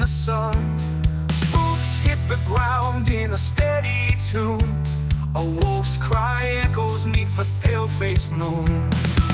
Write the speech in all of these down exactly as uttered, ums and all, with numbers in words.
the sun. Boots hit the ground in a steady tune. A wolf's cry echoes neath the pale-faced moon.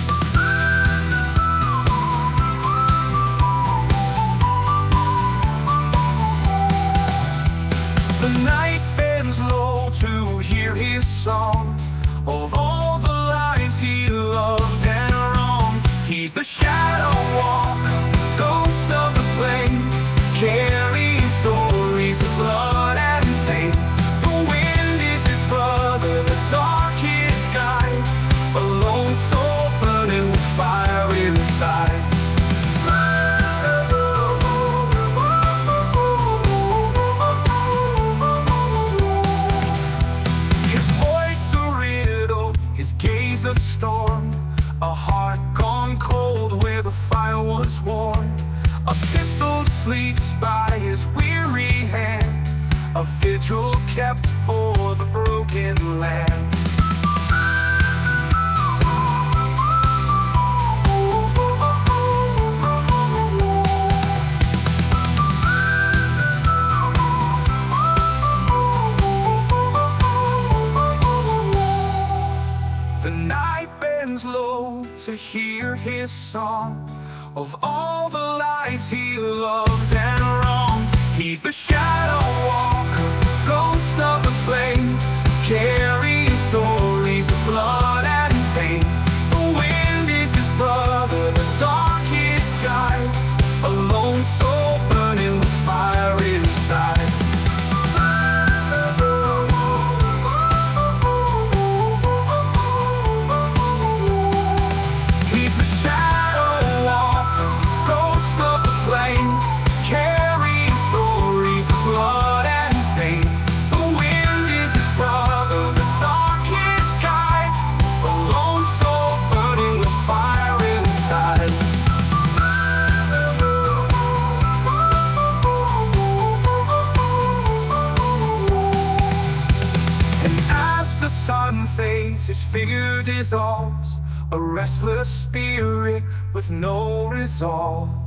The night bends low to hear his song of all the lives he loved and wronged. He's the shadow walker, ghost of the plain, carrying stories of blood and pain. The wind is his brother, the dark his guide, a lone soul burning with fire inside. A storm, a heart gone cold where the fire was warm. A pistol sleeps by his weary hand, a vigil kept for the broken land. The night bends low to hear his song of all the lives he loved and wronged. He's the shadow walker, ghost of the plain, carrying stories of blood and pain. The wind is his brother, the dark his guide, a lone soul burning with fire inside. The sun fades, his figure dissolves, a restless spirit with no resolve.